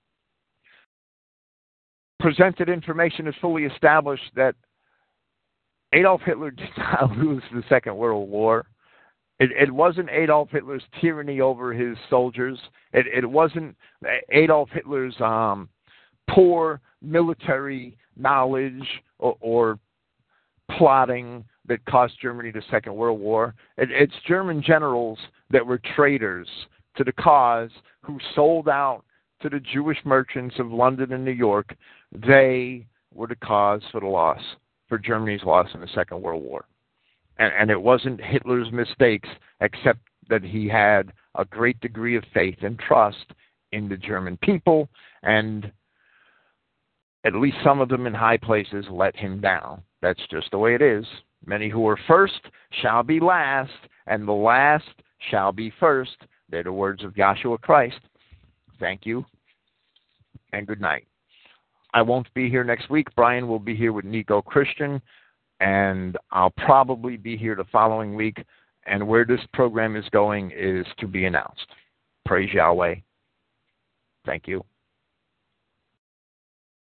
presented information is fully established that Adolf Hitler did not lose the Second World War. It, it wasn't Adolf Hitler's tyranny over his soldiers. It, it wasn't Adolf Hitler's um, poor military knowledge or, or plotting that cost Germany the Second World War. It, it's German generals that were traitors to the cause, who sold out to the Jewish merchants of London and New York. They were the cause for the loss, for Germany's loss in the Second World War. And, and it wasn't Hitler's mistakes, except that he had a great degree of faith and trust in the German people, and at least some of them in high places let him down. That's just the way it is. Many who are first shall be last, and the last shall be first. They're the words of Yahshua Christ. Thank you, and good night. I won't be here next week. Brian will be here with Nico Christian, and I'll probably be here the following week, and where this program is going is to be announced. Praise Yahweh. Thank you.